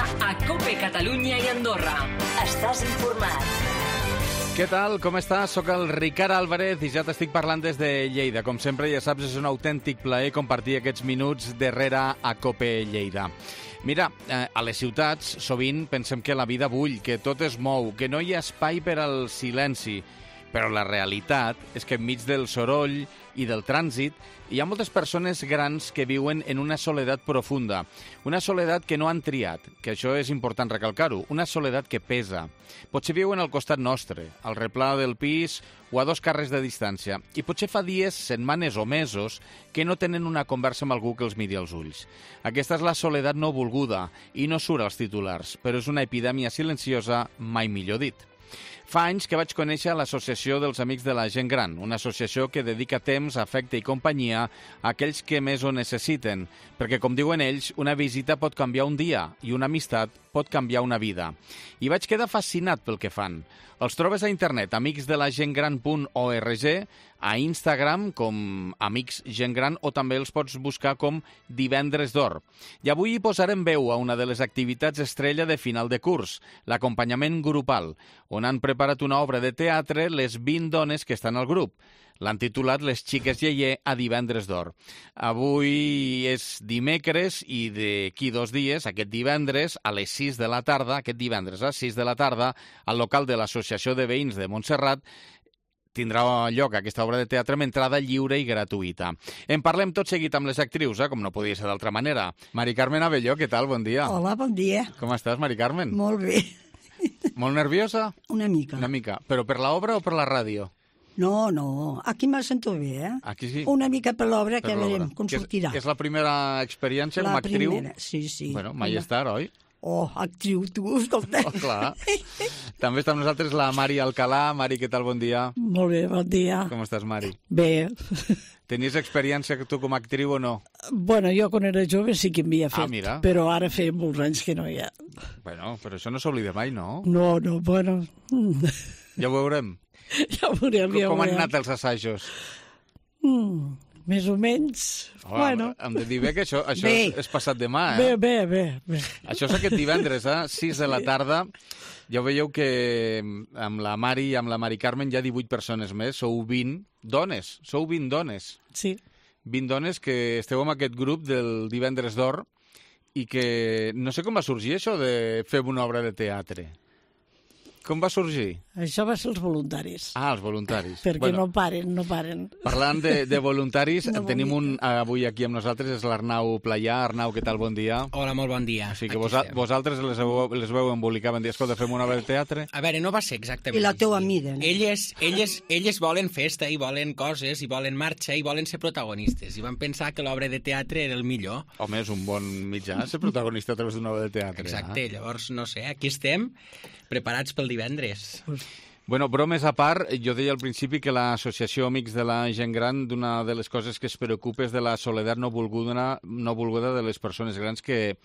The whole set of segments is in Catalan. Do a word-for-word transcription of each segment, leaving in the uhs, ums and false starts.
a COPE Catalunya i Andorra. Estàs informat. Què tal? Com estàs? Soc el Ricard Álvarez i ja t'estic parlant des de Lleida. Com sempre, ja saps, és un autèntic plaer compartir aquests minuts darrere a COPE Lleida. Mira, eh, a les ciutats sovint pensem que la vida bull, que tot es mou, que no hi ha espai per al silenci. Però la realitat és que enmig del soroll i del trànsit hi ha moltes persones grans que viuen en una soledat profunda. Una soledat que no han triat, que això és important recalcar-ho. Una soledat que pesa. Potser viuen al costat nostre, al replà del pis o a dos carrers de distància. I potser fa dies, setmanes o mesos que no tenen una conversa amb algú que els miri als ulls. Aquesta és la soledat no volguda i no surt als titulars, però és una epidèmia silenciosa, mai millor dit. Fa anys que vaig conèixer l'Associació dels Amics de la Gent Gran, una associació que dedica temps, afecte i companyia a aquells que més ho necessiten, perquè, com diuen ells, una visita pot canviar un dia i una amistat pot canviar una vida. I vaig quedar fascinat pel que fan. Els trobes a internet, amics de la gent gran punt org, a Instagram com Amics Gent Gran, o també els pots buscar com Divendres d'Or. I avui hi posarem veu a una de les activitats estrella de final de curs, l'acompanyament grupal, on han preparat una obra de teatre les vint dones que estan al grup. L'han titulat Les xiques Yeye a Divendres d'Or. Avui és dimecres i d'aquí dos dies, aquest divendres, a les sis de la tarda, aquest divendres a les sis de la tarda, al local de l'Associació de Veïns de Montserrat, tindrà lloc aquesta obra de teatre amb entrada lliure i gratuïta. En parlem tot seguit amb les actrius, eh? Com no podia ser d'altra manera. Mari Carmen Abelló, què tal? Bon dia. Hola, bon dia. Com estàs, Mari Carmen? Molt bé. Molt nerviosa? Una mica. Una mica. Però per l'obra o per la ràdio? No, no, aquí me sento bé, eh? Aquí sí? Una mica per l'obra, que veurem com que és, sortirà. Que és la primera experiència la com a actriu? Primera, sí, sí. Bueno, mai estar, oi? Oh, actriu, tu, escolta. Oh, clar. També està amb nosaltres la Mari Alcalà. Mari, què tal? Bon dia. Molt bé, bon dia. Com estàs, Mari? Bé. Tenies experiència tu com a actriu o no? Bueno, jo quan era jove sí que m'havia fet, ah, mira. Però ara feia molts anys que no hi ha. Bueno, però això no s'oblida mai, no? No, no, bueno... Ja ho veurem. Ja ho veurem, ja ho Com han veurem. anat els assajos? Mm, més o menys. Oh, bueno. Hem de dir bé que això, això és, és passat demà, eh? Bé, bé, bé, bé. Això és aquest divendres, eh? sis de la tarda. Ja veieu que amb la Mari i amb la Mari Carmen hi ha divuit persones més. Sou vint dones. Sou vint dones. Sí. vint dones que esteu en aquest grup del Divendres d'Or i que no sé com va sorgir això de fer una obra de teatre. Com va sorgir? Això va ser els voluntaris. Ah, els voluntaris. Perquè bueno, no paren, no paren. Parlant de, de voluntaris, No tenim un volia. avui aquí amb nosaltres, és l'Arnau Playà. Arnau, què tal? Bon dia. Hola, molt bon dia. O sigui que Aquí vos, estem. vosaltres les, heu, les veu embolicar, van dir, escolta, fem una obra de teatre? A veure, no va ser exactament I la teua així. mida, no? Elles, elles, elles volen festa i volen coses i volen marxa i volen ser protagonistes. I van pensar que l'obra de teatre era el millor. Home, és un bon mitjà ser protagonista a través d'una obra de teatre. Exacte, Eh? llavors, no sé, aquí estem preparats pel divendres. Bueno, bromes a part, jo deia al principi que l'Associació Amics de la Gent Gran, d'una de les coses que es preocupa és de la soledat no volguda, no volguda de les persones grans que,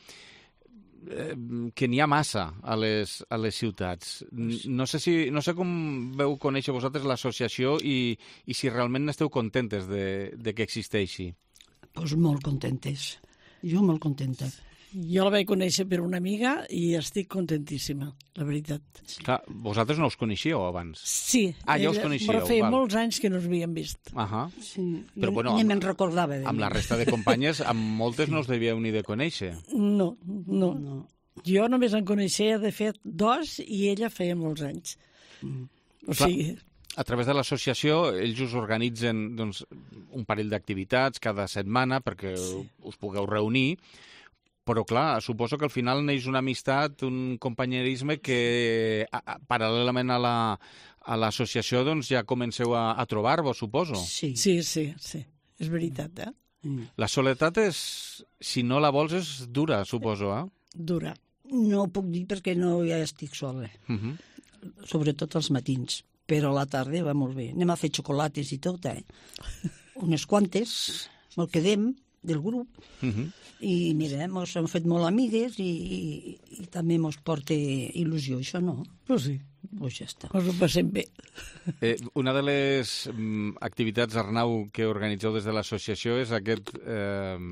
eh, que n'hi ha massa a les, a les ciutats. No sé, si, no sé com veu conèixer vosaltres l'associació i, i si realment esteu contentes de, de que existeixi. Pues molt contentes. Jo molt contenta. Jo la vaig conèixer per una amiga i estic contentíssima, la veritat. Clar, vosaltres no us coneixíeu abans? Sí. Ah, ja us ella- coneixíeu, Però feia val. molts anys que no ens havíem vist. Ahà. Sí. Però, Jo bueno, ni amb- me'n recordava de Amb la mi. resta de companyes, amb moltes no us devíeu ni de conèixer. No, no. No. Jo només en coneixia, de fet, dos, i ella feia molts anys. Mm. O Clar. sigui, A través de l'associació, ells us organitzen doncs, un parell d'activitats cada setmana perquè sí. us pugueu reunir, però, clar, suposo que al final neix una amistat, un companyerisme que, a, a, paral·lelament a la a l'associació, doncs, ja comenceu a, a trobar-vos, suposo. Sí. sí, sí, sí. És veritat, eh? Mm. La soledat és, si no la vols, és dura, suposo, eh? Dura. No ho puc dir perquè no ja estic sola, Uh -huh. sobretot els matins, però a la tarda va molt bé. Anem a fer xocolates i tot, eh? Unes quantes, me'l quedem del grup, Uh -huh. i mira, mos hem fet molt amigues i, i, i també mos porta il·lusió, això no? Però sí, Doncs ja està. ens ho passem bé. Eh, una de les mm, activitats, Arnau, que organitzeu des de l'associació és aquest, eh,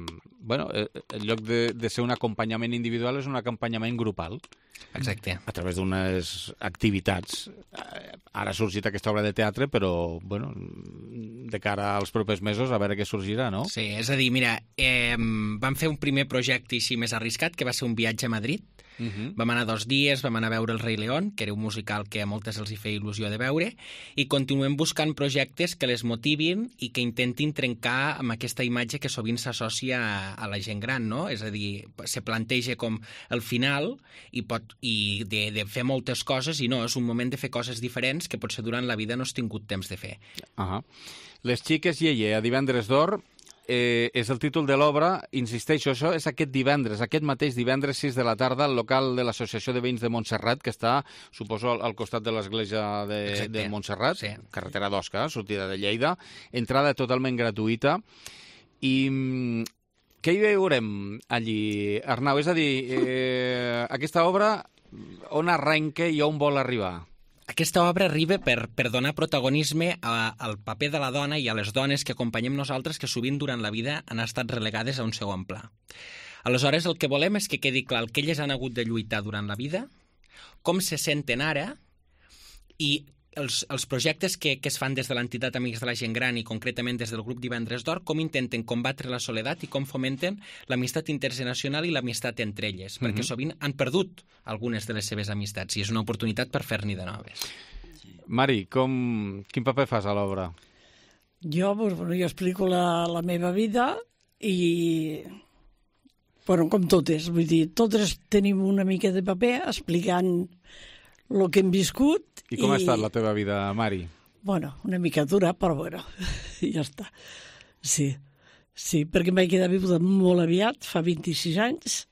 bueno, en lloc de, de ser un acompanyament individual, és un acompanyament grupal. Exacte. A través d'unes activitats. Ara ha sorgit aquesta obra de teatre, però, bueno, de cara als propers mesos, a veure què sorgirà, no? Sí, és a dir, mira, eh, vam fer un primer projecte així més arriscat, que va ser un viatge a Madrid. Uh-huh. Vam anar dos dies, vam anar a veure El Rei León, que era un musical que a moltes els hi feia il·lusió de veure, i continuem buscant projectes que les motivin i que intentin trencar amb aquesta imatge que sovint s'associa a, a la gent gran, no? És a dir, se planteja com el final i, pot, i de, de fer moltes coses, i no, és un moment de fer coses diferents que potser durant la vida no has tingut temps de fer. Uh-huh. Les xiques Yeye, a Divendres d'Or, Eh, és el títol de l'obra. Insisteixo, això és aquest divendres, aquest mateix divendres sis de la tarda al local de l'Associació de Veïns de Montserrat, que està, suposo, al, al costat de l'església de, de Montserrat, sí. Carretera d'Osca, sortida de Lleida, entrada totalment gratuïta. I què hi veurem allí, Arnau? És a dir, eh, aquesta obra on arrenca i on vol arribar? Aquesta obra arriba per, per donar protagonisme a, al paper de la dona i a les dones que acompanyem nosaltres, que sovint durant la vida han estat relegades a un segon pla. Aleshores, el que volem és que quedi clar el que elles han hagut de lluitar durant la vida, com se senten ara, i els, els projectes que, que es fan des de l'entitat Amics de la Gent Gran i concretament des del grup Divendres d'Or, com intenten combatre la soledat i com fomenten l'amistat intergeneracional i l'amistat entre elles, mm-hmm. perquè sovint han perdut algunes de les seves amistats i és una oportunitat per fer-n'hi de noves. Mari, com, quin paper fas a l'obra? Jo, pues, bueno, jo explico la, la meva vida i, bueno, com totes, vull dir, totes tenim una mica de paper explicant el que hem viscut. I com i... ha estat la teva vida, Mari? Bueno, una mica dura, però bueno, ja està. Sí, sí, perquè em vaig quedar viuda molt aviat, fa vint-i-sis anys,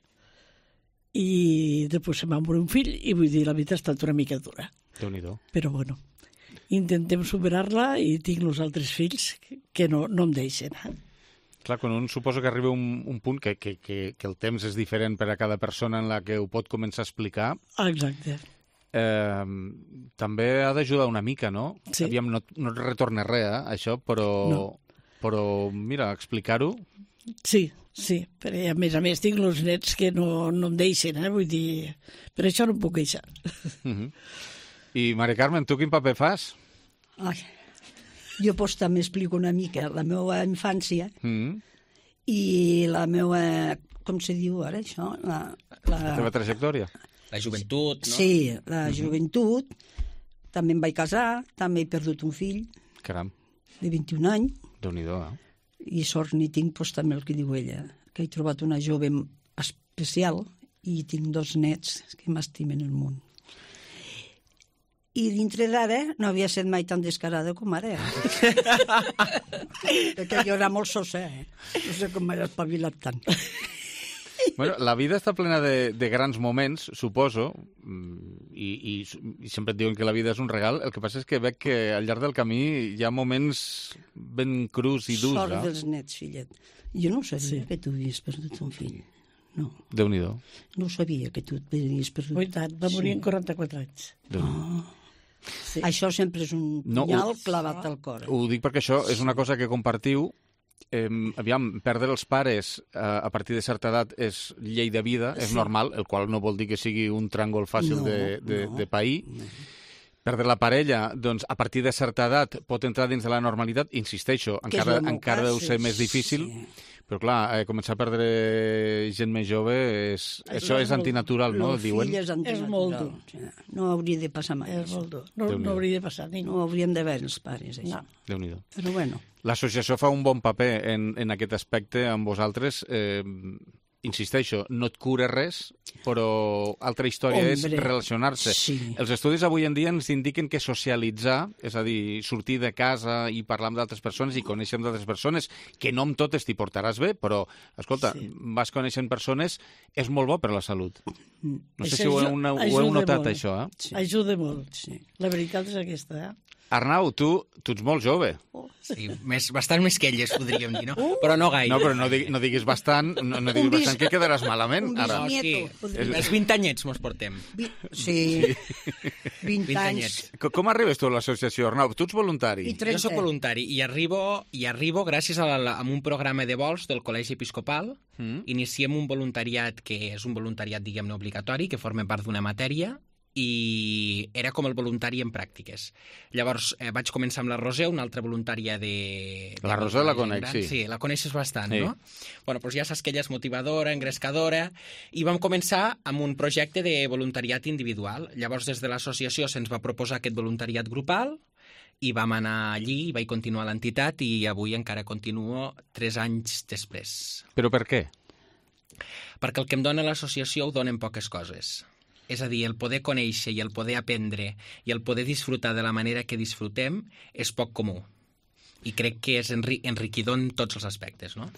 i després se'm va morir un fill, i vull dir, la vida ha estat una mica dura. Déu-n'hi-do. Però bueno, intentem superar-la i tinc els altres fills que no, no em deixen. Eh? Clar, quan un suposa que arriba un, un punt que, que, que, que el temps és diferent per a cada persona en la que ho pot començar a explicar... Exacte. Eh, també ha d'ajudar una mica, no? Sí. Aviam, no, no et retorna res, eh, això, però, no. però mira, explicar-ho... Sí, sí, perquè a més a més tinc els nets que no, no em deixen, eh? Vull dir, per això no em puc queixar. Uh-huh. I, Mari Carmen, tu quin paper fas? Ai, jo pues, també explico una mica la meva infància mm. i la meva, com se diu ara això? La, la... la teva trajectòria? La joventut, no? Sí, la uh-huh. joventut. També em vaig casar, també he perdut un fill. Caram. De vint-i-un anys. Déu-n'hi-do, eh? I sort n'hi tinc, pues, també el que diu ella, que he trobat una jove especial i tinc dos nets que m'estimen el món. I dintre d'ara no havia estat mai tan descarada com ara. Eh? Perquè jo era molt sosa, eh? No sé com m'he espavilat tant. Bueno, la vida està plena de, de grans moments, suposo, i, i, i sempre et diuen que la vida és un regal. El que passa és que veig que al llarg del camí hi ha moments ben crus i durs. Sort eh? dels nets, fillet. Jo no sabia sí. que tu havies perdut un fill. No. Déu-n'hi-do. No ho sabia que tu havies perdut. Oi tant, va morir sí. en quaranta-quatre anys. Oh. Sí. Això sempre és un punyal no, clavat al cor. Ho dic perquè això és una cosa que compartiu. Eh, aviam, perdre els pares eh, a partir de certa edat és llei de vida, és sí. normal, el qual no vol dir que sigui un tràngol fàcil no, de, de, no, de pair. No. Perdre la parella, doncs, a partir de certa edat pot entrar dins de la normalitat, insisteixo, que encara, encara deu ser més difícil, sí. però clar, eh, començar a perdre gent més jove, és, és això és antinatural, no? El Diuen. fill és antinatural. És molt dur. No hauria de passar mai. És molt dur. No, no hauria de passar ningú. No hauríem de veure els pares, això. No. Déu-n'hi-do. Però bueno. L'associació fa un bon paper en, en aquest aspecte amb vosaltres. Eh, insisteixo, no et cura res, però altra història Hombre, és relacionar-se. Sí. Els estudis avui en dia ens indiquen que socialitzar, és a dir, sortir de casa i parlar amb d'altres persones i conèixer amb d'altres persones, que no amb totes t'hi portaràs bé, però, escolta, sí. vas coneixent persones, és molt bo per a la salut. No sé això si ho heu, una, ho heu notat, molt. Això, eh? Sí. Ajuda molt, sí. La veritat és aquesta, eh? Arnau, tu, tu ets molt jove. Sí, més, bastant més que elles, podríem dir, no? Però no gaire. No, però no, digui, no diguis bastant, no, no diguis bis- bastant, que quedaràs malament. un Ara. No, sí, Nieto, podria- els vint anyets mos portem. Vi- Sí, vint vint anys. anyets. Co- Com arribes tu a l'associació, Arnau? Tu ets voluntari. I trenta. Jo sóc voluntari i arribo, i arribo gràcies a, la, a un programa de vols del Col·legi Episcopal. Mm. Iniciem un voluntariat que és un voluntariat, diguem-ne, obligatori, que forma part d'una matèria, i era com el voluntari en pràctiques. Llavors eh, vaig començar amb la Roser, una altra voluntària de... de La Roser la gent conec, gran. sí. Sí, la coneixes bastant, Sí. no? Bueno, doncs ja saps que ella és motivadora, engrescadora, i vam començar amb un projecte de voluntariat individual. Llavors, des de l'associació se'ns va proposar aquest voluntariat grupal, i vam anar allí, i vaig continuar a l'entitat, i avui encara continuo tres anys després. Però per què? Perquè el que em dona l'associació ho donen poques coses. És a dir, el poder conèixer i el poder aprendre i el poder disfrutar de la manera que disfrutem és poc comú. I crec que és enri enriquidor en tots els aspectes, no?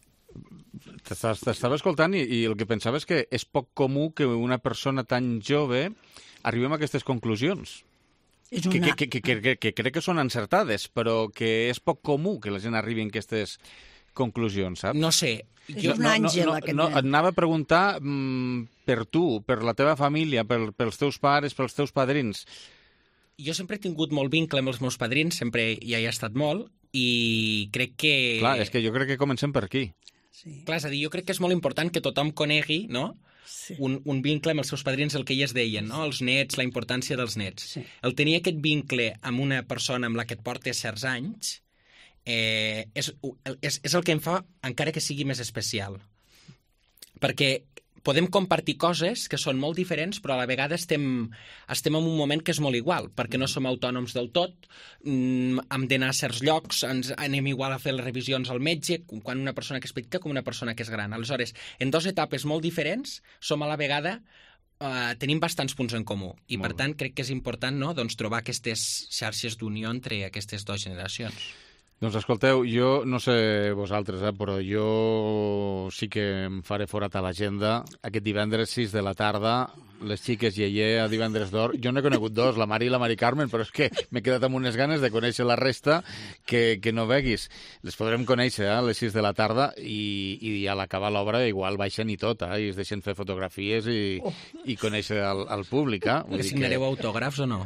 T'estava escoltant i, i el que pensava és que és poc comú que una persona tan jove arribem a aquestes conclusions. És Que, una... que, que, que, que, que crec que són encertades, però que és poc comú que la gent arribi a aquestes conclusions, saps? No sé, És jo, un àngel, no, aquest no, nen. et anava a preguntar mm, per tu, per la teva família, per, pels teus pares, pels teus padrins. jo sempre he tingut molt vincle amb els meus padrins, sempre ja hi he estat molt, i crec que... Clar, és que jo crec que comencem per aquí. Sí. Clar, és a dir, jo crec que és molt important que tothom conegui, no?, Sí. un, un vincle amb els seus padrins, el que elles deien, no? Els nets, la importància dels nets. Sí. El tenir aquest vincle amb una persona amb la que et portes certs anys eh, és, és, és el que em fa encara que sigui més especial. Perquè podem compartir coses que són molt diferents, però a la vegada estem, estem en un moment que és molt igual, perquè no som autònoms del tot, mm, hem d'anar a certs llocs, ens anem igual a fer les revisions al metge, quan una persona que és petita com una persona que és gran. Aleshores, en dues etapes molt diferents, som a la vegada Uh, tenim bastants punts en comú i, Molt per tant, crec que és important, no?, doncs, trobar aquestes xarxes d'unió entre aquestes dues generacions. Doncs escolteu, jo no sé vosaltres, eh, però jo sí que em faré forat a l'agenda aquest divendres sis de la tarda, les xiques Yeye a Divendres d'Or. Jo n'he conegut dos, la Mari i la Mari Carmen, però és que m'he quedat amb unes ganes de conèixer la resta que, que no veguis. Les podrem conèixer eh, a les sis de la tarda i, i a l'acabar l'obra igual baixen i tot, eh, i es deixen fer fotografies i, oh. i conèixer el, el públic. Eh? Vull Que dir signareu autògrafs o no?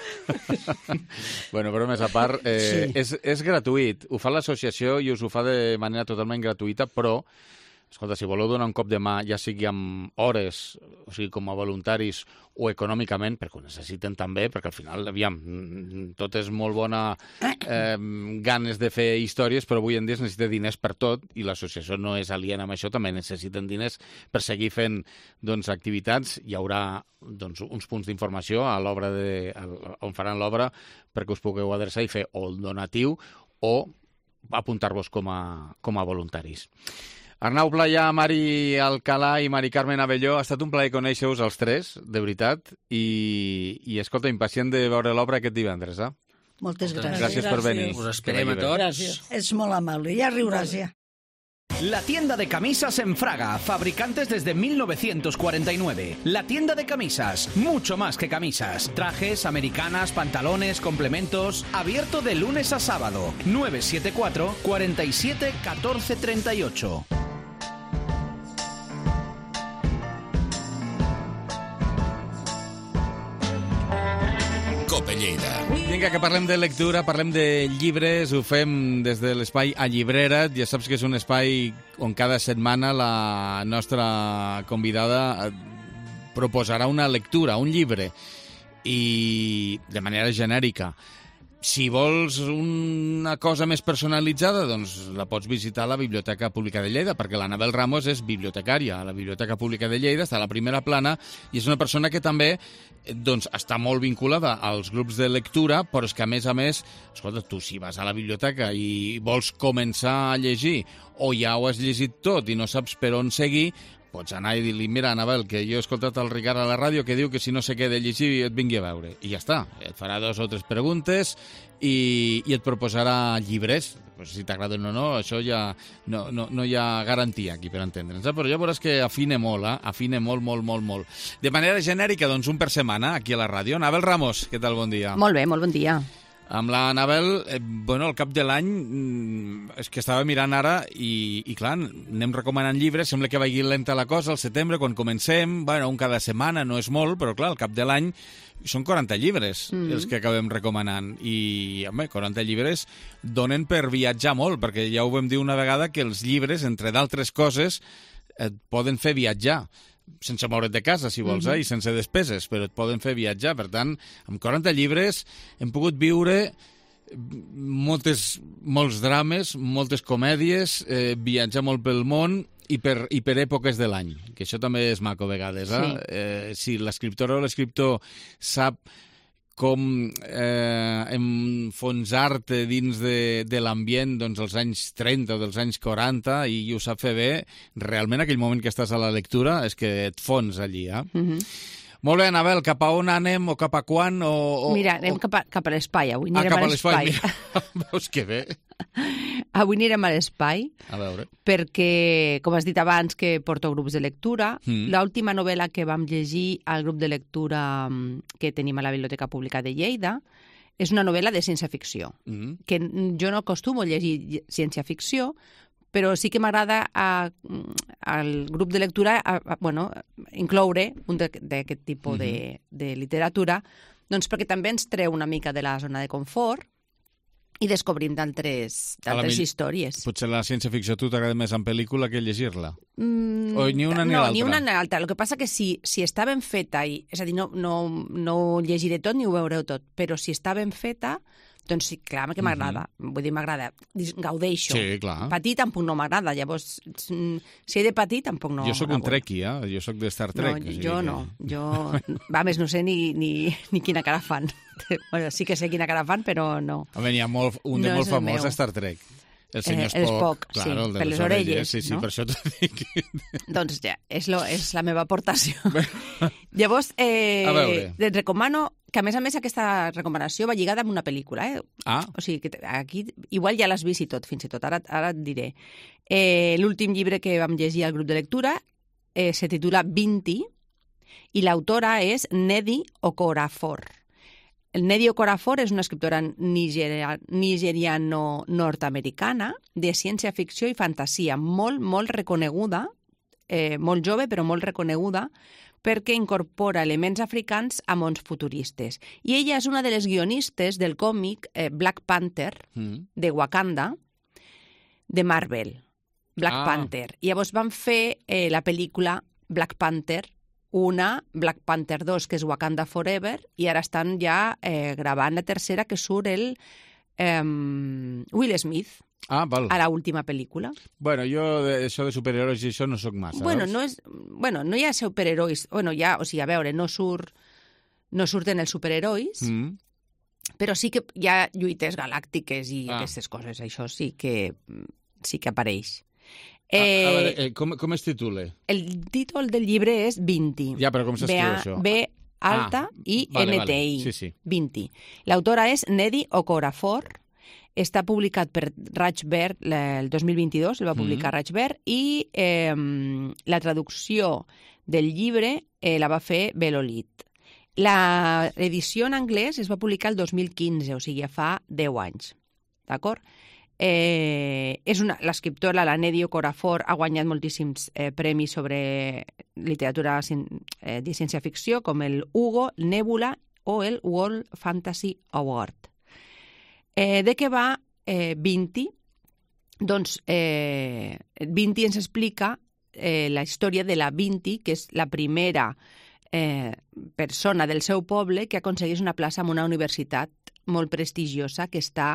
Bueno, però més a part, eh, Sí. és, és gratuït. Ho fa l'associació i us ho fa de manera totalment gratuïta, però, escolta, si voleu donar un cop de mà, ja sigui amb hores, o sigui, com a voluntaris o econòmicament, perquè ho necessiten també, perquè al final, aviam, tot és molt bona eh, ganes de fer històries, però avui en dia es necessita diners per tot, i l'associació no és aliena amb això, també necessiten diners per seguir fent doncs, activitats. Hi haurà doncs, uns punts d'informació a l'obra de, a, on faran l'obra perquè us pugueu adreçar i fer o el donatiu o apuntar-vos com a, com a voluntaris. Arnau Playa, Mari Alcalà i Mari Carmen Abelló, ha estat un plaer conèixer-vos els tres, de veritat, i, i escolta, impacient de veure l'obra aquest divendres, eh? Moltes gràcies. Gràcies per venir. Us esperem a Que vagi bé. tots. Gràcies. És molt amable. Ja riuràs, ja. La tienda de camisas en Fraga, fabricantes desde mil novecientos cuarenta y nueve. La tienda de camisas, mucho más que camisas. Trajes, americanas, pantalones, complementos. Abierto de lunes a sábado. nueve siete cuatro, cuatro siete, uno cuatro tres ocho. Cope Lleida. Vinga, que parlem de lectura, parlem de llibres, ho fem des de l'espai A Llibrera. Ja saps que és un espai on cada setmana la nostra convidada proposarà una lectura, un llibre, i de manera genèrica. Si vols una cosa més personalitzada, doncs la pots visitar a la Biblioteca Pública de Lleida, perquè l'Anabel Ramos és bibliotecària a la Biblioteca Pública de Lleida, està a la primera plana, i és una persona que també doncs, està molt vinculada als grups de lectura, però és que, a més a més, escolta, tu si vas a la biblioteca i vols començar a llegir, o ja ho has llegit tot i no saps per on seguir, pots anar i dir-li, mira, Anabel, que jo he escoltat el Ricard a la ràdio que diu que si no sé què de llegir et vingui a veure. I ja està. Et farà dos o tres preguntes i, i et proposarà llibres. Pues si t'agraden o no, això ja no, no, no hi ha garantia aquí per entendre'ns. Eh? Però ja veuràs que afina molt, eh? Afina molt, molt, molt, molt. De manera genèrica, doncs, un per setmana aquí a la ràdio. Anabel Ramos, què tal? Bon dia. Molt bé, molt bon dia. Amb la Anabel, eh, bueno, al cap de l'any, és que estava mirant ara i, i clar, anem recomanant llibres, sembla que vagi lenta la cosa al setembre, quan comencem, bueno, un cada setmana, no és molt, però clar, al cap de l'any són quaranta llibres mm. els que acabem recomanant i, home, quaranta llibres donen per viatjar molt, perquè ja ho vam dir una vegada que els llibres, entre d'altres coses, et poden fer viatjar sense moure't de casa, si vols, mm-hmm. eh? I sense despeses, però et poden fer viatjar. Per tant, amb quaranta llibres hem pogut viure moltes, molts drames, moltes comèdies, eh, viatjar molt pel món i per, i per èpoques de l'any, que això també és maco a vegades. Eh? Sí. Eh, si l'escriptora o l'escriptor sap com eh, enfonsar-te dins de, de l'ambient doncs, dels anys trenta o dels anys quaranta i ho sap fer bé, realment aquell moment que estàs a la lectura és que et fons allí. Eh? Mm-hmm. Molt bé, Anabel, cap a on anem o cap a quan? O, o, Mira, anem o... cap, a, cap a l'espai, avui anirem ah, cap a l'espai. Mira, veus que bé. Avui anirem a l'espai, a veure. Perquè, com has dit abans, que porto grups de lectura. Mm. L'última novel·la que vam llegir al grup de lectura que tenim a la Biblioteca Pública de Lleida és una novel·la de ciència-ficció, mm. que jo no acostumo a llegir ciència-ficció, però sí que m'agrada al grup de lectura a, a, bueno, incloure un d'aquest tipus mm-hmm. de, de literatura, doncs perquè també ens treu una mica de la zona de confort i descobrim d'altres històries. Potser la ciència-ficció a tu t'agrada més en pel·lícula que llegir-la? Mm, o ni una ni no, l'altra? No, ni una ni l'altra. El que passa que si, si està ben feta, i, és a dir, no, no, no ho llegiré tot ni ho veureu tot, però si està ben feta, doncs sí, clar que m'agrada. Mm-hmm. Vull dir, m'agrada. Gaudeixo. Sí, clar. Patir tampoc no m'agrada. Llavors, si he de patir, tampoc no. Jo sóc un trekkie, eh? Jo sóc de Star Trek. No, jo que... no. Jo, va, més no sé ni, ni, ni quina cara fan. Bueno, sí que sé quina cara fan, però no. Home, n'hi ha molt, un de no molt famós a Star Trek. El senyor eh, Spock, Spock, claro, sí, el de per les orelles, sí, sí, no? Per això t'ho dic. Doncs ja, és, lo, és la meva aportació. Llavors, eh, et recomano que, a més a més, aquesta recomanació va lligada amb una pel·lícula. Eh? Ah. O sigui, que aquí igual ja l'has vist i tot, fins i tot. Ara, ara et diré. Eh, L'últim llibre que vam llegir al grup de lectura eh, se titula Vinti i l'autora és Nnedi Okorafor. El Nnedi Okorafor és una escriptora nigeria, nigeriano-nord-americana de ciència-ficció i fantasia, molt, molt reconeguda, eh, molt jove, però molt reconeguda, perquè incorpora elements africans a mons futuristes. I ella és una de les guionistes del còmic eh, Black Panther, mm. de Wakanda, de Marvel. Black ah. Panther. I llavors van fer eh, la pel·lícula Black Panther, una, Black Panther dos, que és Wakanda Forever, i ara estan ja eh, gravant la tercera, que surt el eh, Will Smith ah, val. a l'última pel·lícula. Bueno, jo de, això de superherois i això no sóc massa. Bueno, veus? no, és, bueno, no hi ha superherois. Bueno, ja, o sigui, a veure, no, surt, no surten els superherois, mm. però sí que hi ha lluites galàctiques i ah. aquestes coses. Això sí que, sí que apareix. Eh, a, a veure, eh, com, com es titula? El títol del llibre és Vinti. Ja, però com s'escriu això? B alta ah, i vale, N T I. Vale. Sí, sí. Vinti. L'autora és Nnedi Okorafor. Està publicat per Raig Verd el dos mil vint-i-dos, el va publicar mm. Raig Verd, i eh, la traducció del llibre eh, la va fer Belolit. L'edició en anglès es va publicar el dos mil quinze, o sigui, fa deu anys. D'acord? Eh, és una, l'escriptora, la Nnedi Okorafor, ha guanyat moltíssims eh, premis sobre literatura eh, de ciència-ficció, com el Hugo, el Nebula o el World Fantasy Award. Eh, de què va eh, Vinti? Doncs eh, Vinti ens explica eh, la història de la Vinti, que és la primera eh, persona del seu poble que aconsegueix una plaça en una universitat molt prestigiosa que està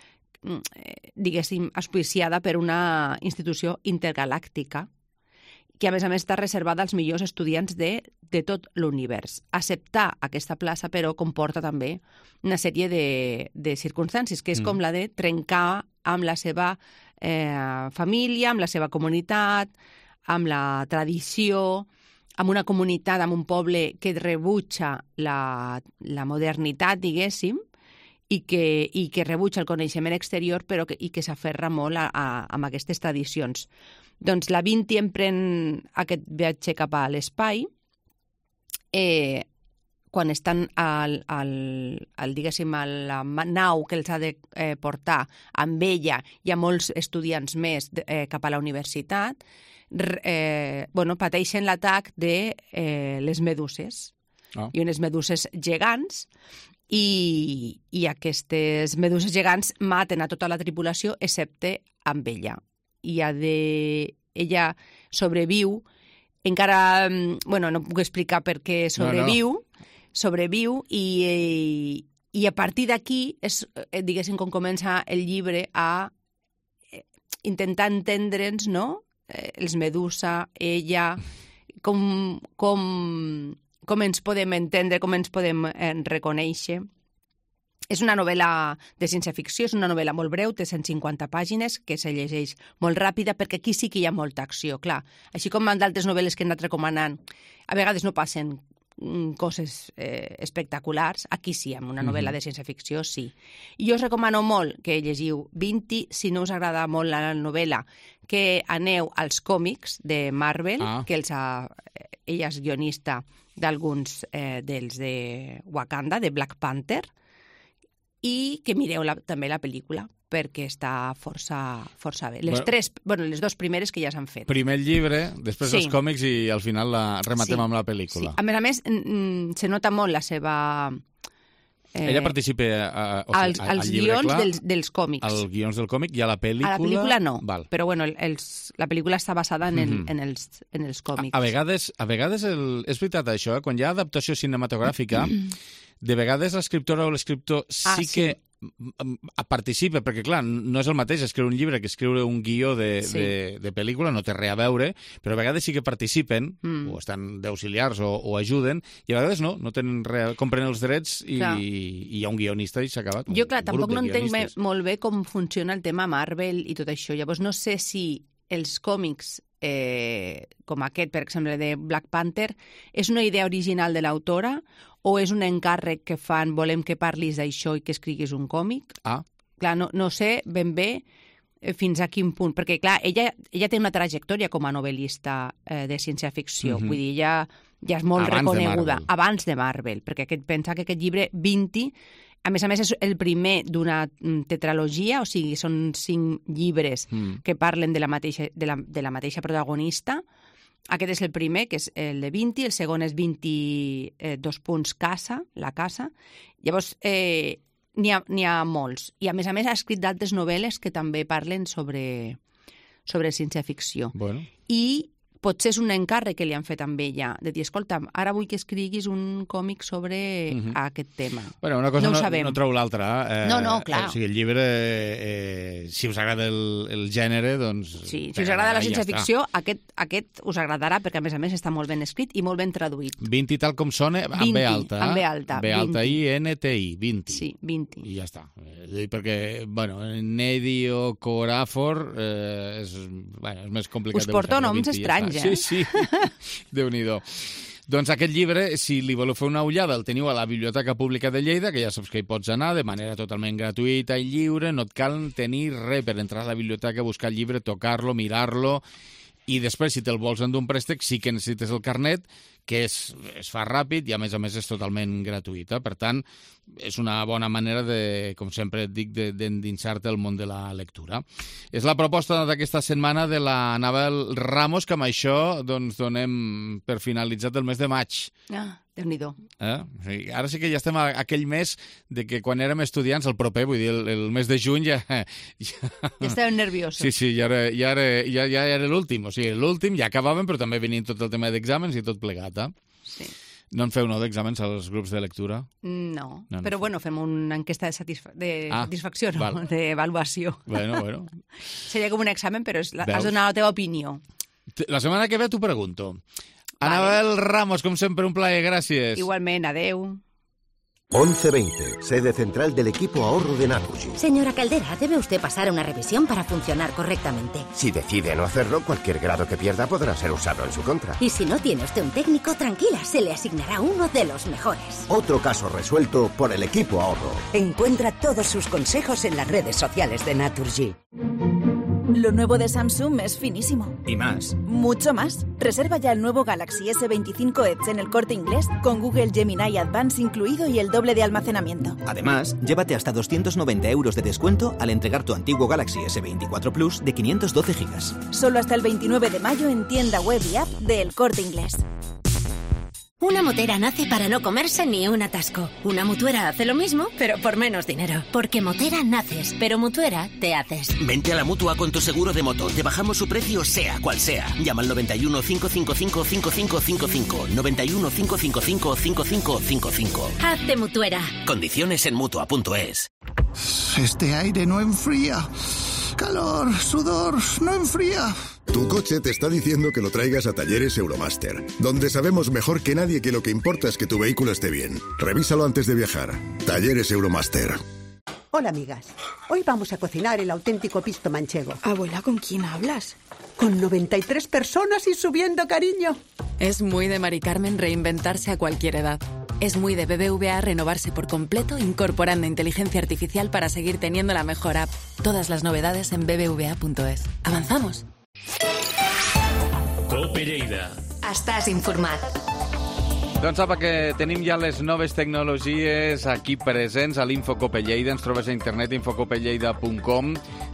diguéssim, auspiciada per una institució intergalàctica que, a més a més, està reservada als millors estudiants de, de tot l'univers. Acceptar aquesta plaça, però, comporta també una sèrie de, de circumstàncies, que és mm. com la de trencar amb la seva eh, família, amb la seva comunitat, amb la tradició, amb una comunitat, amb un poble que rebutja la, la modernitat, diguéssim, i que, i que rebutja el coneixement exterior, però que, i que s'aferra molt a, a, a aquestes tradicions. Doncs la Vinti emprèn aquest viatge cap a l'espai eh, quan estan al, al, al, diguéssim, a la nau que els ha de eh, portar amb ella, hi ha molts estudiants més eh, cap a la universitat, eh, bueno, pateixen l'atac de eh, les meduses. Oh. I unes meduses gegants, i, i aquestes meduses gegants maten a tota la tripulació excepte amb ella. I ha de... ella sobreviu, encara, bueno, no puc explicar per què sobreviu, no, no. sobreviu i, i, i a partir d'aquí és, diguéssim, com comença el llibre a intentar entendre'ns, no?, els Medusa, ella, com, com, com ens podem entendre, com ens podem reconèixer. És una novel·la de ciència-ficció, és una novel·la molt breu, té cent cinquanta pàgines, que se llegeix molt ràpida, perquè aquí sí que hi ha molta acció, clar. Així com en d'altres novel·les que he anat recomanant, a vegades no passen coses eh, espectaculars, aquí sí, en una novel·la de ciència-ficció sí. I jo us recomano molt que llegiu vint, si no us agrada molt la novel·la, que aneu als còmics de Marvel, ah. que els ha, ella és guionista d'alguns eh, dels de Wakanda, de Black Panther, i que mireu la, també la pel·lícula, perquè està força, força bé. Les, bueno, tres, bueno, les dues primeres que ja s'han fet. Primer el llibre, després sí. els còmics i al final la rematem sí. amb la pel·lícula. Sí. A més a més, se nota molt la seva... Eh, Ella participa a, a, o sigui, als, als llibre, guions clar, dels, dels còmics. Als guions del còmic i a la pel·lícula... A la pel·lícula no, Val. Però bueno, els, la pel·lícula està basada en, el, mm-hmm. en, els, en els còmics. A, a vegades, a vegades el, és veritat això, eh? Quan hi ha adaptació cinematogràfica, de vegades l'escriptora o l'escriptor sí, ah, sí que participa, perquè clar, no és el mateix escriure un llibre que escriure un guió de, sí. de, de pel·lícula, no té res a veure, però a vegades sí que participen, mm. o estan d'auxiliars o, o ajuden, i a vegades no, no tenen res, compren els drets i, i, i hi ha un guionista i s'ha acabat. Jo, clar, tampoc no entenc molt bé com funciona el tema Marvel i tot això. Llavors no sé si els còmics eh, com aquest, per exemple, de Black Panther, és una idea original de l'autora o és un encàrrec que fan, volem que parlis d'això i que escriguis un còmic? Ah. Clar, no, no sé ben bé fins a quin punt, perquè clar, ella, ella té una trajectòria com a novel·lista eh, de ciència-ficció, mm-hmm. vull dir, ja, ja és molt abans reconeguda, de abans de Marvel, perquè aquest, pensa que aquest llibre vint, a més a més és el primer d'una tetralogia, o sigui, són cinc llibres mm. que parlen de la mateixa, de la, de la mateixa protagonista. Aquest és el primer, que és el de vint, el segon és vint-i-dos punts casa, la casa. Llavors, eh, n'hi ha, n'hi ha molts. I a més a més ha escrit d'altres novel·les que també parlen sobre, sobre ciència-ficció. Bueno. I potser és un encàrrec que li han fet amb ella, de dir, escolta, ara vull que escriguis un còmic sobre uh-huh. aquest tema. Bueno, una cosa no, no, no treu l'altra. Eh, no, no, clar. O sigui, el llibre, eh, si us agrada el, el gènere, doncs... Sí, si us agrada la ciència-ficció, ja aquest, aquest us agradarà, perquè a més a més està molt ben escrit i molt ben traduït. vint i tal com sona, amb vint, B alta. Amb B alta. B alta, I, N, T, I, vint. Sí, vint. I ja està. Perquè, bueno, Nedi o Corafor eh, és, bueno, és més complicat. Us porto noms estranys, eh? Sí, sí. Déu-n'hi-do. Doncs aquest llibre, si li voleu fer una ullada, el teniu a la Biblioteca Pública de Lleida, que ja saps que hi pots anar de manera totalment gratuïta i lliure, no et cal tenir res per entrar a la biblioteca, buscar el llibre, tocar-lo, mirar-lo, i després, si te'l vols endur un préstec, sí que necessites el carnet, que es, es fa ràpid i, a més a més, és totalment gratuïta. Per tant, és una bona manera, de, com sempre et dic, d'endinsar-te al món de la lectura. És la proposta d'aquesta setmana de la Anabel Ramos, que amb això doncs, donem per finalitzat el mes de maig. Ah, Déu-n'hi-do. Eh? O sigui, ara sí que ja estem a aquell mes de que quan érem estudiants, el proper, vull dir, el, el mes de juny ja... Ja, ja estàvem nerviosos. Sí, sí, ja era, ja era, ja, ja era l'últim. O sigui, l'últim ja acabàvem, però també venien tot el tema d'exàmens i tot plegat, eh? Sí. No en feu, no, d'exàmens als grups de lectura? No, no però no bueno, fem una enquesta de, satisfa de ah, satisfacció, no? D'avaluació. Bueno, bueno. Seria com un examen, però és la, has donat la teva opinió. La setmana que ve t'ho pregunto. Vale. Anabel Ramos, com sempre, un plaer, gràcies. Igualment, adeu. once veinte, sede central del equipo ahorro de Naturgy. Señora Caldera, debe usted pasar una revisión para funcionar correctamente. Si decide no hacerlo, cualquier grado que pierda podrá ser usado en su contra. Y si no tiene usted un técnico, tranquila, se le asignará uno de los mejores. Otro caso resuelto por el equipo ahorro. Encuentra todos sus consejos en las redes sociales de Naturgy. Lo nuevo de Samsung es finísimo. ¿Y más? Mucho más. Reserva ya el nuevo Galaxy ese veinticinco Edge en el Corte Inglés con Google Gemini Advance incluido y el doble de almacenamiento. Además, llévate hasta doscientos noventa euros de descuento al entregar tu antiguo Galaxy ese veinticuatro Plus de quinientos doce gigas. Solo hasta el veintinueve de mayo en tienda web y app de El Corte Inglés. Una motera nace para no comerse ni un atasco. Una mutuera hace lo mismo, pero por menos dinero. Porque motera naces, pero mutuera te haces. Vente a la Mutua con tu seguro de moto. Te bajamos su precio sea cual sea. Llama al noventa y uno, cinco cinco cinco, cinco cinco cinco cinco. noventa y uno, cinco cinco cinco, cinco cinco cinco cinco. Hazte mutuera. Condiciones en Mutua punto es. Este aire no enfría. Calor, sudor, no enfría. Tu coche te está diciendo que lo traigas a Talleres Euromaster, donde sabemos mejor que nadie que lo que importa es que tu vehículo esté bien. Revísalo antes de viajar. Talleres Euromaster. Hola, amigas. Hoy vamos a cocinar el auténtico pisto manchego. Abuela, ¿con quién hablas? Con noventa y tres personas y subiendo, cariño. Es muy de Mari Carmen reinventarse a cualquier edad. Es muy de B B V A renovarse por completo incorporando inteligencia artificial para seguir teniendo la mejor app. Todas las novedades en b b v a punto es. ¿Avanzamos? Cope Lleida. Estàs informat. Doncs sapa que tenim ja les noves tecnologies aquí presents a l'Infocope Lleida. Ens trobes a internet infocope lleida punt com.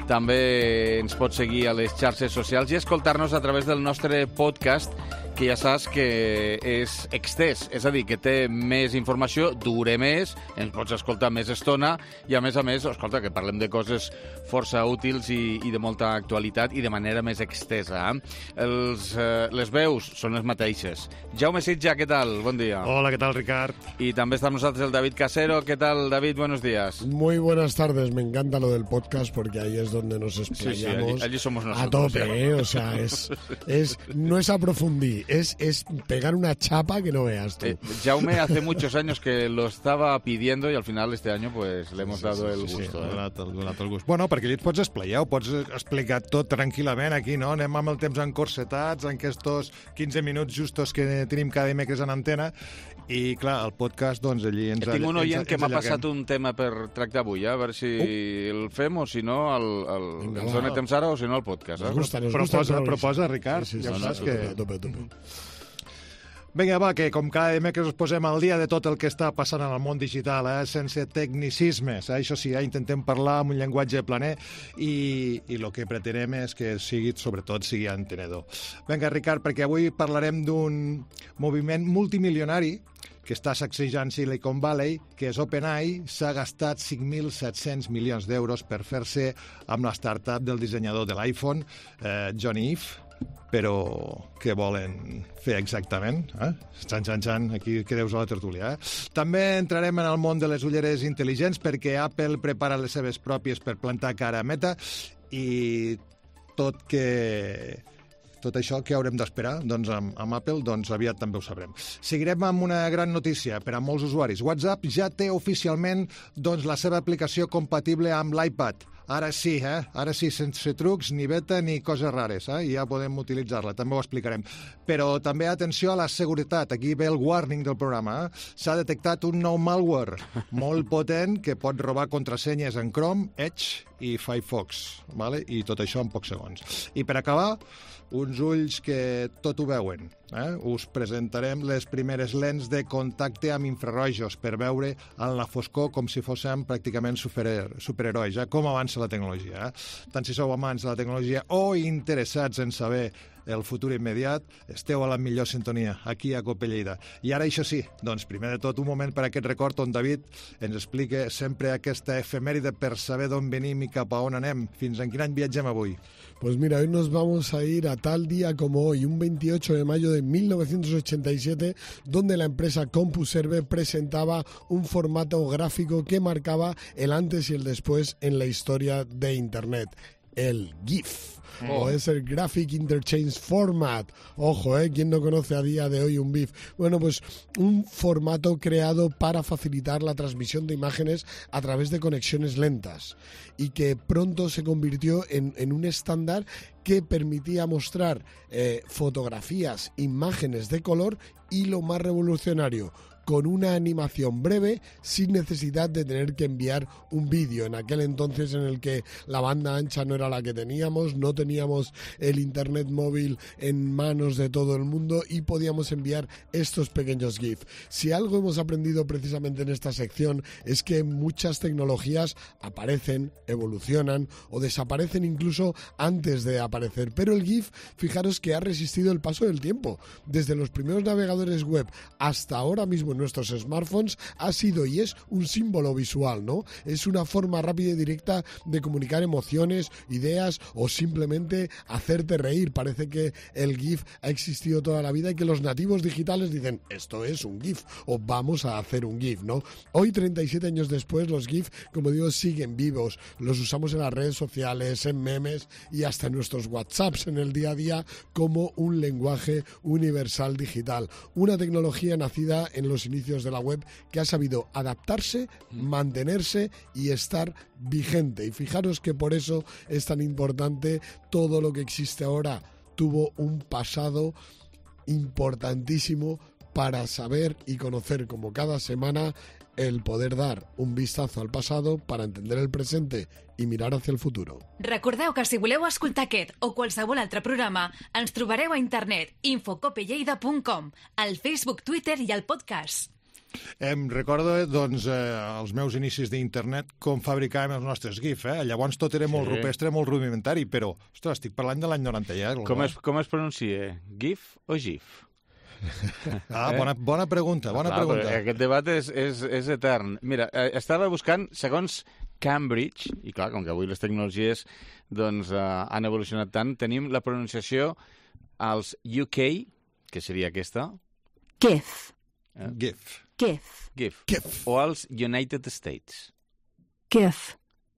També ens pots seguir a les xarxes socials i escoltar-nos a través del nostre podcast, que ja saps que és extès, és a dir, que té més informació, dure més, ens pots escoltar més estona i, a més a més, escolta, que parlem de coses força útils i, i de molta actualitat i de manera més extesa. Eh? Els, eh, les veus són les mateixes. Jaume Sitja, què tal? Bon dia. Hola, ¿qué tal, Ricard? Y también está con nosotros el David Casero. ¿Qué tal, David? Buenos días. Muy buenas tardes. Me encanta lo del podcast porque ahí es donde nos explayamos. Sí, sí, allí, allí somos nosotros. A tope, ya. ¿eh? O sea, es, es, no es aprofundir, es, es pegar una chapa que no veas tú. Eh, Jaume hace muchos años que lo estaba pidiendo y al final este año pues le hemos sí, dado sí, el sí, gusto. Sí, eh? donat, donat el gust. Bueno, perquè allí et pots esplayar, ho pots explicar tot tranquil·lament aquí, no? Anem amb el temps encorsetats en aquests quinze minuts justos que tenim cada dimecres en antena. I, clar, el podcast, doncs, allí ens... Tinc un oient que m'ha passat un tema per tractar avui, eh? A veure si uh. el fem o si no, el, el, Vinga, ens dona temps ara o si no el podcast. Eh? Nos gusta, nos proposa, gusta proposa, Ricard. Sí, sí, ja sí, saps sí, que... A tope, a tope. Vinga, va, que com cada dimecres us posem al dia de tot el que està passant en el món digital, eh? Sense tecnicismes. Eh? Això sí, eh? Intentem parlar amb un llenguatge planer i, i el que pretenem és que sigui, sobretot, sigui entenedor. Vinga, Ricard, perquè avui parlarem d'un moviment multimilionari que està sacsejant Silicon Valley, que és OpenAI, s'ha gastat cinc mil set-cents milions d'euros per fer-se amb la startup del dissenyador de l'iPhone, eh, Johnny Ive. Però què volen fer exactament? Eh? Xan, xan, xan, aquí quedeu-vos a la tertúlia. Eh? També entrarem en el món de les ulleres intel·ligents perquè Apple prepara les seves pròpies per plantar cara a Meta i tot que... Tot això que haurem d'esperar doncs, amb, amb Apple, doncs aviat també ho sabrem. Seguirem amb una gran notícia per a molts usuaris. WhatsApp ja té oficialment doncs, la seva aplicació compatible amb l'iPad. Ara sí, eh? Ara sí, sense trucs, ni beta, ni coses rares, eh? Ja podem utilitzar-la, també ho explicarem. Però també atenció a la seguretat, aquí ve el warning del programa, eh? S'ha detectat un nou malware molt potent que pot robar contrasenyes en Chrome, Edge i Firefox, vale? I tot això en pocs segons. I per acabar, uns ulls que tot ho veuen. Eh? Us presentarem les primeres lents de contacte amb infrarrojos per veure en la foscor com si fóssim pràcticament super, superherois, eh? Com avança la tecnologia. Eh? Tant si sou amants de la tecnologia o interessats en saber el futur immediat, esteu a la millor sintonia, aquí a Cope Lleida. I ara, això sí, doncs primer de tot un moment per a aquest record on David ens explica sempre aquesta efemèride per saber d'on venim i cap a on anem. Fins en quin any viatgem avui? Pues mira, hoy nos vamos a ir a tal día como hoy, un veintiocho de mayo de mil novecientos ochenta y siete, donde la empresa CompuServe presentaba un formato gráfico que marcaba el antes y el después en la historia de Internet, el GIF. Oh. O es el Graphic Interchange Format. Ojo, ¿eh? ¿Quién no conoce a día de hoy un GIF? Bueno, pues un formato creado para facilitar la transmisión de imágenes a través de conexiones lentas y que pronto se convirtió en, en un estándar que permitía mostrar eh, fotografías, imágenes de color y lo más revolucionario, con una animación breve sin necesidad de tener que enviar un vídeo. En aquel entonces en el que la banda ancha no era la que teníamos, no teníamos el internet móvil en manos de todo el mundo y podíamos enviar estos pequeños GIF. Si algo hemos aprendido precisamente en esta sección es que muchas tecnologías aparecen, evolucionan o desaparecen incluso antes de aparecer, pero el GIF, fijaros que ha resistido el paso del tiempo. Desde los primeros navegadores web hasta ahora mismo en nuestros smartphones ha sido y es un símbolo visual, ¿no? Es una forma rápida y directa de comunicar emociones, ideas o simplemente hacerte reír. Parece que el GIF ha existido toda la vida y que los nativos digitales dicen, esto es un GIF o vamos a hacer un GIF, ¿no? Hoy, treinta y siete años después, los GIF, como digo, siguen vivos. Los usamos en las redes sociales, en memes y hasta en nuestros WhatsApps en el día a día como un lenguaje universal digital. Una tecnología nacida en los inicios de la web que ha sabido adaptarse, mantenerse y estar vigente. Y fijaros que por eso es tan importante todo lo que existe ahora. Tuvo un pasado importantísimo para saber y conocer, como cada semana, el poder dar un vistazo al pasado para entender el presente i mirar hacia el futuro. Recordeu que si voleu escoltar aquest o qualsevol altre programa, ens trobareu a internet infocopelleida punt com, al Facebook, Twitter i al podcast. Em recordo, doncs, eh, els meus inicis d'internet, com fabricàvem els nostres GIF, eh? Llavors tot era molt Sí. rupestre, molt rudimentari, però, ostres, estic parlant de l'any noranta ja. Com es, com es pronuncia? GIF o GIF? Ah, bona, bona pregunta, bona Clar, pregunta. Aquest debat és, és, és etern. Mira, eh, estava buscant, segons Cambridge, i clar, com que avui les tecnologies doncs, eh, han evolucionat tant, tenim la pronunciació als U K, que seria aquesta. GIF. Eh? GIF. GIF. GIF. GIF. O als United States. GIF.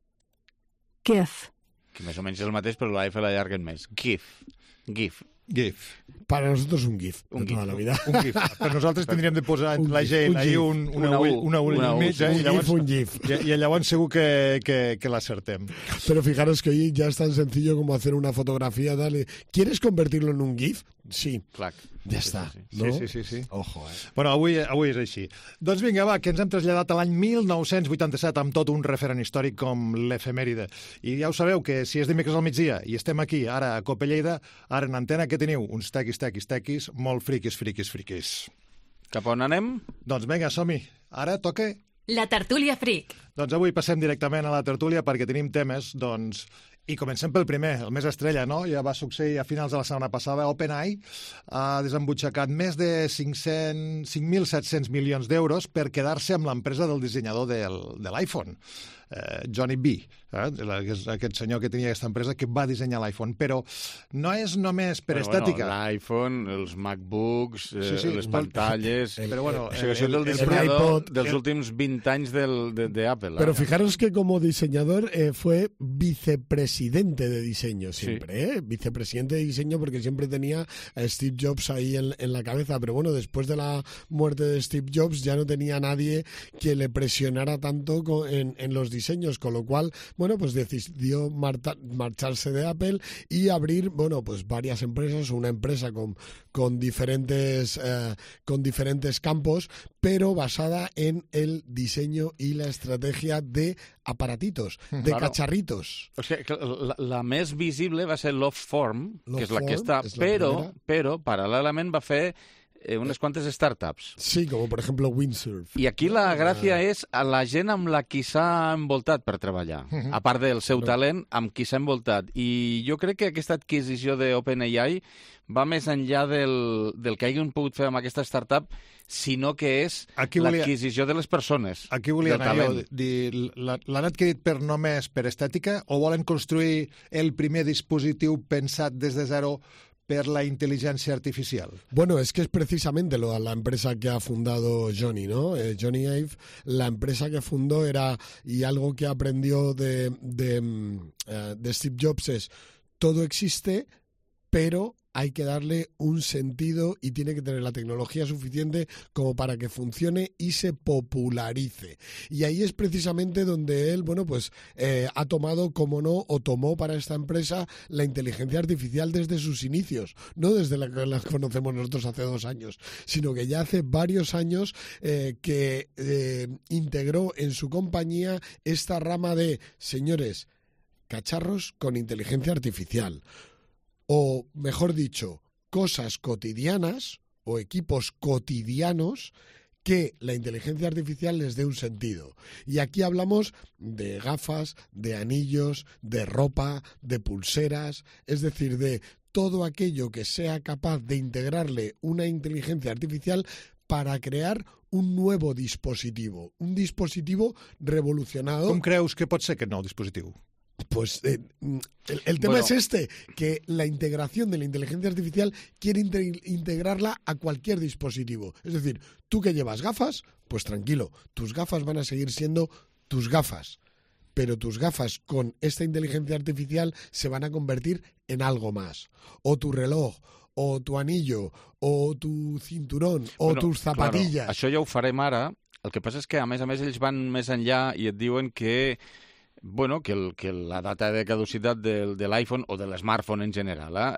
GIF. Que més o menys és el mateix, però la F la llarguen més. GIF. GIF. GIF. Para nosotros un GIF, Un de toda GIF, la vida. Un GIF. Per nosaltres tindríem de posar Un la GIF, gent un ahí GIF. un, una, Una ull, U, una ull una i U. mig, eh? Un I llavors, GIF, un GIF. I, i llavors segur que, que, que l'acertem. Pero fijaros que hoy ya es tan sencillo como hacer una fotografía, dale, ¿quieres convertirlo en un GIF? Sí. Clac. Ja està, sí, no? Sí, sí, sí. sí. Ojo, eh? Bueno, avui, avui és així. Doncs vinga, va, que ens hem traslladat a l'any mil nou-cents vuitanta-set amb tot un referent històric com l'efemèride. I ja ho sabeu, que si és dimecres al migdia i estem aquí, ara a Cope Lleida, ara en antena, què teniu? Uns tequis, tequis, tequis, molt friquis, friquis, friquis. Cap on anem? Doncs vinga, som-hi. Ara toca... La tertúlia fric. Doncs avui passem directament a la tertúlia perquè tenim temes, doncs... I comencem pel primer, el més estrella, no? Ja va succeir a finals de la setmana passada. OpenAI ha desembutxacat més de cinc mil set-cents milions d'euros per quedar-se amb l'empresa del dissenyador del, de l'iPhone, eh, Johnny B, eh? Aquest senyor que tenia aquesta empresa que va dissenyar l'iPhone. Però no és només per però, estètica. Bueno, L'iPhone, els MacBooks, eh, Sí, sí, les el- pantalles... el- però bueno, o sigui, això és el- el el dissenyador iPod, dels el- últims vint anys del, de, de Apple. Pero eh? fijaros que como diseñador eh, fue vicepresidente de diseño siempre, ¿eh? Vicepresidente de diseño porque siempre tenía a Steve Jobs ahí en, en la cabeza. Pero bueno, después de la muerte de Steve Jobs ya no tenía nadie que le presionara tanto con, en, en los diseños, con lo cual, bueno, pues decidió marta, marcharse de Apple y abrir, bueno, pues varias empresas, una empresa con, con, diferentes, eh, con diferentes campos, pero basada en el diseño y la estrategia de aparatitos, de Claro. cacharritos. O sigui, que la, la més visible va ser Loveform, Love que és la que Form, està, és la però, primera. però paral·lelament va fer eh, unes quantes startups. Sí, como por ejemplo Windsurf. I aquí la gràcia és a la gent amb la qui s'ha envoltat per treballar, Mhm. a part del seu No. talent, amb qui s'ha envoltat. I jo crec que aquesta adquisició d'OpenAI va més enllà del, del que hagin pogut fer amb aquesta startup, sinó que és Aquí volia- l'adquisició de les persones, Aquí volia del anar jo, talent. dir, la- l'han adquirit per només per estètica o volen construir el primer dispositiu pensat des de zero per la intel·ligència artificial? Bueno, es que es precisamente lo, la empresa que ha fundado Johnny, ¿no? Eh, Johnny Ive, la empresa que fundó era, y algo que aprendió de, de, mm, eh, de Steve Jobs es, todo existe, pero hay que darle un sentido y tiene que tener la tecnología suficiente como para que funcione y se popularice. Y ahí es precisamente donde él, bueno, pues eh, ha tomado, como no, o tomó para esta empresa la inteligencia artificial desde sus inicios, no desde la que la conocemos nosotros hace dos años, sino que ya hace varios años eh, que eh, integró en su compañía esta rama de, señores, cacharros con inteligencia artificial, o mejor dicho, cosas cotidianas o equipos cotidianos que la inteligencia artificial les dé un sentido. Y aquí hablamos de gafas, de anillos, de ropa, de pulseras, es decir, de todo aquello que sea capaz de integrarle una inteligencia artificial para crear un nuevo dispositivo, un dispositivo revolucionado. Com creus que pot ser aquest nou dispositiu? Pues eh, el, el tema bueno. es este, que la integración de la inteligencia artificial quiere inte- integrarla a cualquier dispositivo. Es decir, tú que llevas gafas, pues tranquilo, tus gafas van a seguir siendo tus gafas, pero tus gafas con esta inteligencia artificial se van a convertir en algo más. O tu reloj, o tu anillo, o tu cinturón, o bueno, tus zapatillas. Claro, això ja ho farem ara. El que passa és que, a més a més, ells van més enllà i et diuen que, bueno, que, el, que la data de caducitat del, de l'iPhone o de l'smartphone en general, eh,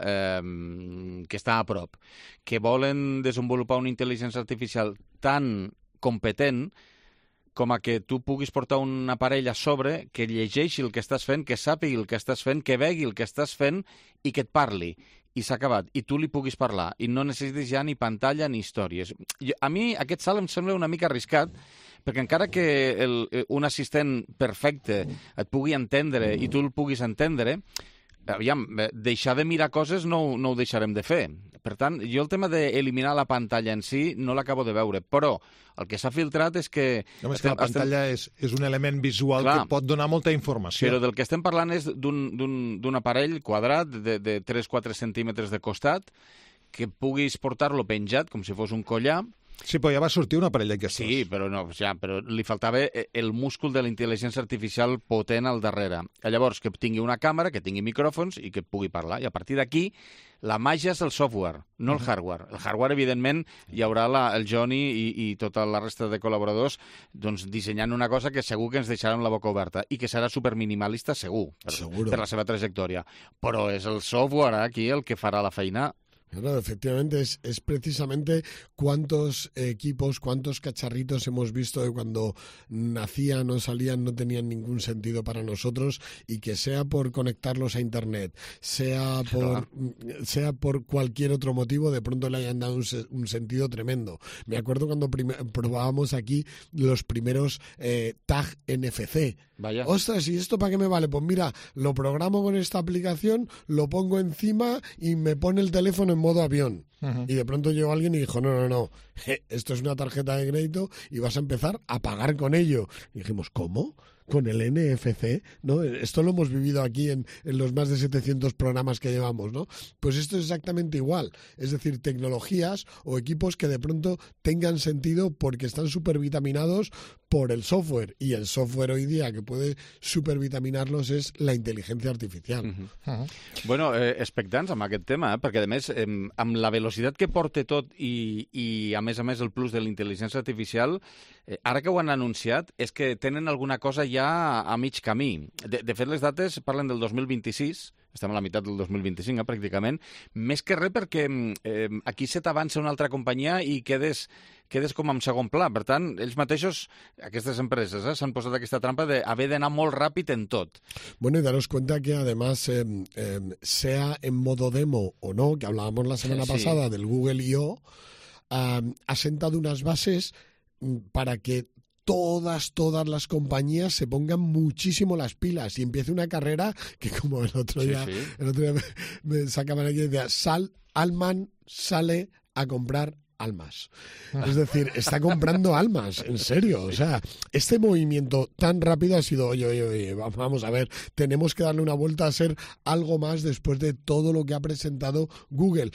eh, que està a prop, que volen desenvolupar una intel·ligència artificial tan competent com a que tu puguis portar un aparell a sobre que llegeixi el que estàs fent, que sàpigui el que estàs fent, que vegi el que estàs fent i que et parli. I s'ha acabat. I tu li puguis parlar. I no necessites ja ni pantalla ni històries. Jo, a mi aquest salt em sembla una mica arriscat, perquè encara que el, un assistent perfecte et pugui entendre i tu el puguis entendre, aviam, deixar de mirar coses no, no ho deixarem de fer. Per tant, jo el tema d'eliminar la pantalla en si no l'acabo de veure, però el que s'ha filtrat és que... No, és que la pantalla estem... és, és un element visual Clar, que pot donar molta informació. Però del que estem parlant és d'un aparell quadrat de, de tres a quatre centímetres de costat que puguis portar-lo penjat, com si fos un collar. Sí, però ja va sortir un aparell d'aquestos. Sí, però, no, ja, però li faltava el múscul de la intel·ligència artificial potent al darrere. Llavors, que tingui una càmera, que tingui micròfons i que pugui parlar. I a partir d'aquí, la màgia és el software, no el hardware. El hardware, evidentment, hi haurà la, el Johnny i, i tota la resta de col·laboradors doncs, dissenyant una cosa que segur que ens deixarà amb la boca oberta i que serà superminimalista, segur, per, per la seva trajectòria. Però és el software aquí el que farà la feina. Claro, efectivamente, es, es precisamente cuántos equipos, cuántos cacharritos hemos visto de cuando nacían o salían no tenían ningún sentido para nosotros y que sea por conectarlos a Internet, sea por, sea por cualquier otro motivo, de pronto le hayan dado un, un sentido tremendo. Me acuerdo cuando probábamos aquí los primeros eh, tag N F C. Vaya. Ostras, ¿y esto para qué me vale? Pues mira, lo programo con esta aplicación, lo pongo encima y me pone el teléfono en modo avión. Uh-huh. Y de pronto llegó alguien y dijo, no, no, no, esto es una tarjeta de crédito y vas a empezar a pagar con ello. Y dijimos, ¿cómo? ¿Con el N F C? ¿No? Esto lo hemos vivido aquí en, en los más de setecientos programas que llevamos, ¿no? Pues esto es exactamente igual. Es decir, tecnologías o equipos que de pronto tengan sentido porque están supervitaminados por el software. Y el software hoy día que puede supervitaminarlos es la inteligencia artificial. Uh-huh. Uh-huh. Bueno, eh, expectants amb aquest tema, eh? Perquè a més, eh, amb la velocitat que porta tot i, i a més a més el plus de la intel·ligència artificial, eh, ara que ho han anunciat, és que tenen alguna cosa ja ja a mig camí. De, de fet, les dates parlen del dos mil vint-i-sis, estem a la meitat del dos mil vint-i-cinc, eh, pràcticament, més que res perquè eh, aquí se t'avança una altra companyia i quedes, quedes com en segon pla. Per tant, ells mateixos, aquestes empreses, eh, s'han posat aquesta trampa d'haver d'anar molt ràpid en tot. Bueno, y daros cuenta que además, eh, eh, sea en modo demo o no, que hablábamos la semana sí. pasada del Google I O, eh, ha sentado unas bases para que todas, todas las compañías se pongan muchísimo las pilas y empiece una carrera que, como el otro día, sí, sí. El otro día me, me sacaban aquí y decía, Sal, Alman sale a comprar almas. Es decir, está comprando almas, en serio. O sea, este movimiento tan rápido ha sido, oye, oye, oye, vamos a ver, tenemos que darle una vuelta a ser algo más después de todo lo que ha presentado Google.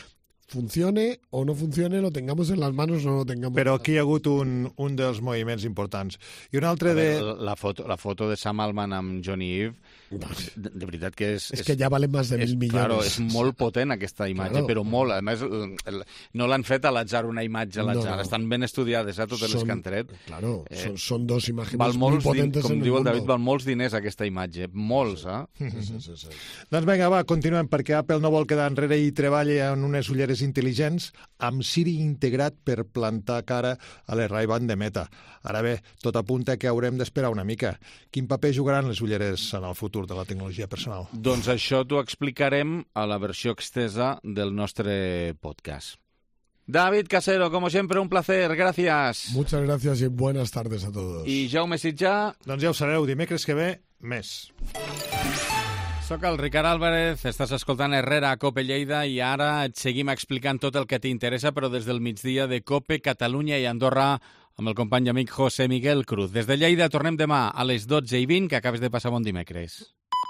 funcione o no funcione, lo tengamos en las manos o no lo tengamos. Però aquí hi ha hagut un, un dels moviments importants. I un altre de... La foto, la foto de Sam Altman amb Johnny Ive, de, de veritat que és... És que ja valen més de mil milions. Claro, és molt potent aquesta imatge, claro. Però molt. A més, el, no l'han fet a l'atzar una imatge a l'atzar. No, no. Estan ben estudiades, eh, totes són, les que han tret. Claro, eh, són, són dos imatges molt potentes com en el diu el mundo. David, val molts diners aquesta imatge. Molts, eh? Sí, sí, sí, sí. Doncs vinga, va, continuem, perquè Apple no vol quedar enrere i treballa en unes ulleres intel·ligents amb Siri integrat per plantar cara a les Ray-Ban de Meta. Ara bé, tot apunta que haurem d'esperar una mica. Quin paper jugaran les ulleres en el futur de la tecnologia personal? Doncs això t'ho explicarem a la versió extesa del nostre podcast. David Casero, como siempre, un placer. Gracias. Muchas gracias y buenas tardes a todos. I Jaume Sitjà... Doncs ja ho sabeu, dimecres que ve, més. Soc el Ricard Álvarez, estàs escoltant Herrera a COPE Lleida i ara et seguim explicant tot el que t'interessa, però des del migdia de COPE, Catalunya i Andorra, amb el company i amic José Miguel Cruz. Des de Lleida tornem demà a les dotze i vint, que acabes de passar bon dimecres.